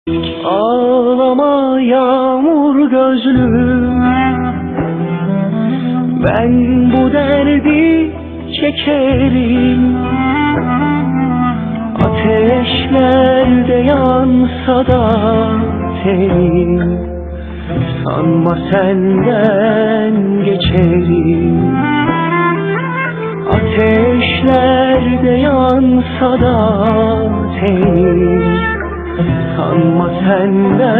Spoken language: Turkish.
Ağlama yağmur gözlüm, ben bu derdi çekerim. Ateşlerde yansa da tenim, sanma senden geçerim. Ateşlerde yansa da tenim, sanma senden